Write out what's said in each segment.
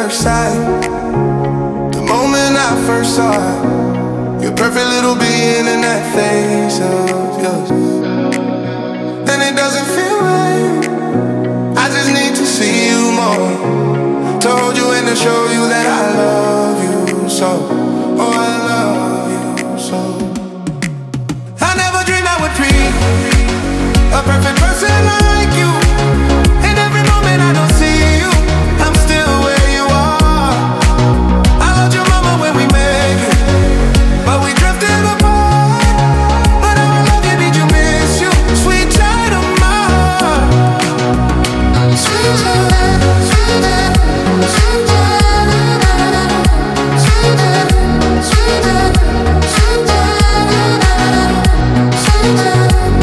first sight. The moment I first saw it, your perfect little being in that face of yours. And it doesn't feel right, I just need to see you more, to hold you and to show you that I love you so. Oh, I love you so. I never dreamed I would meet a perfect person like you. And every moment I don't see you, I'm still where you are. I loved your mama when we met you, but we drifted apart. But now I love you, need you, miss you, sweet child of my heart. Sweet child, sweet child, sweet child, sweet child, sweet child, sweet child, sweet child.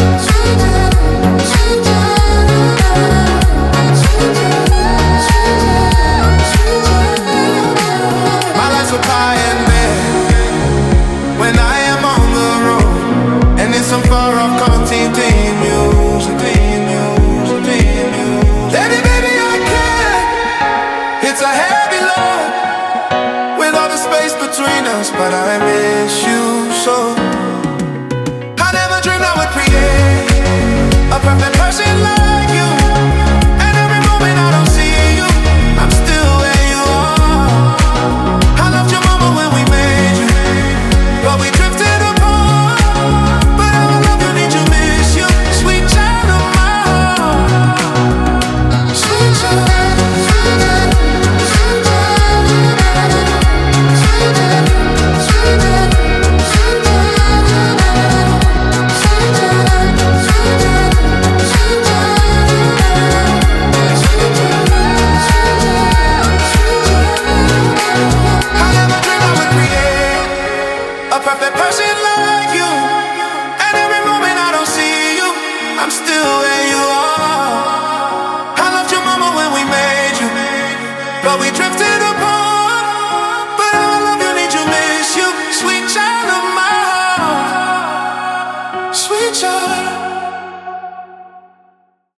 But I miss you so. I never dreamed I would create a perfect person like you. And every moment I don't see you, I'm still where you are. I loved your mama when we made you, but we drifted apart. But now I love you, need you, miss you, sweet child of my heart. Sweet child, sweet child, sweet child, sweet child. Perfect person like you, and every moment I don't see you, I'm still waiting.